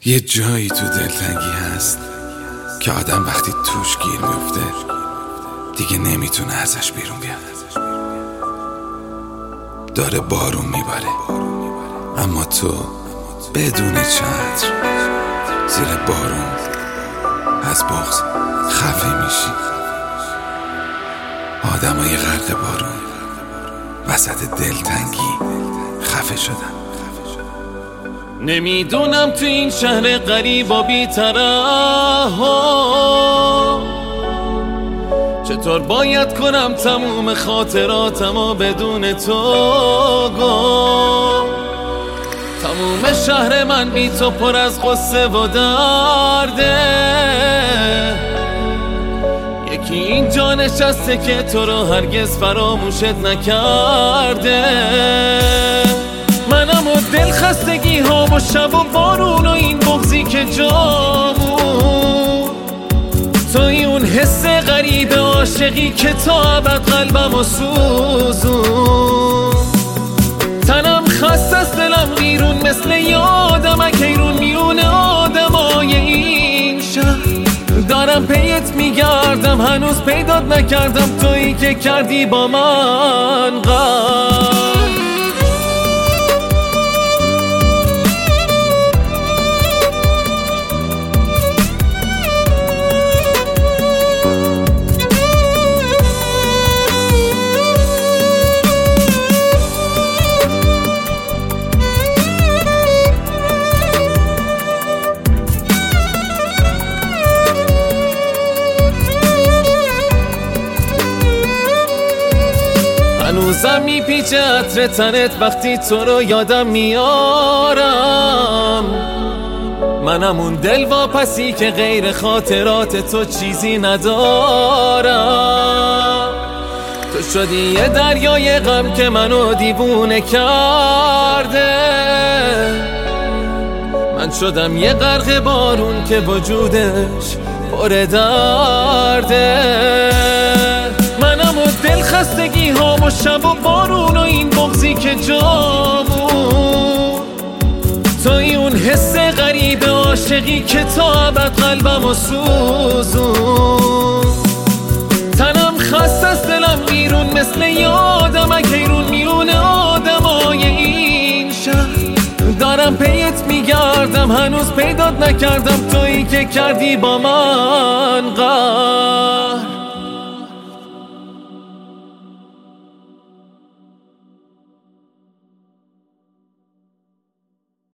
یه جایی تو دلتنگی هست که آدم وقتی توش گیر میفته دیگه نمیتونه ازش بیرون بیاد. داره بارون میباره اما تو بدون چتر زیر بارون از بغض خفه میشی. آدمای غرق بارون وسط دلتنگی خفه شدن. نمیدونم تو این شهر غریب و بی‌طرح چطور باید کنم تموم خاطراتمو بدون تو گم. تموم شهر من بی تو پر از غصه و درده. یکی اینجا نشسته که تو رو هرگز فراموشت نکرده. منم و دل خستگی ها و شب و بارون و این بغضی که جامون. توی اون حس غریب عاشقی که تا ابد قلبمو سوزون. تنم خسته است دلم بیرون مثل یادم اکیرون میون آدمای این شهر. دارم پیت میگردم هنوز پیدات نکردم تویی که کردی با من قرار. هنوزم میپیچه عطر تنت وقتی تو رو یادم میارم. منم اون دل واپسی که غیر خاطرات تو چیزی ندارم. تو شدی یه دریای غم که منو دیوونه کرده. من شدم یه غرق بارون که وجودش پر درده. منم و دل خستگی ها و شب و بارون و این بغضی که جامون. توی اون حس غریب عاشقی که تا ابد قلبمو سوزون. تنم خسته است دلم بیرون مثل یادم اکیرون میون آدمای این شهر. دارم پیت میگردم هنوز پیدات نکردم تویی که کردی با من قرار.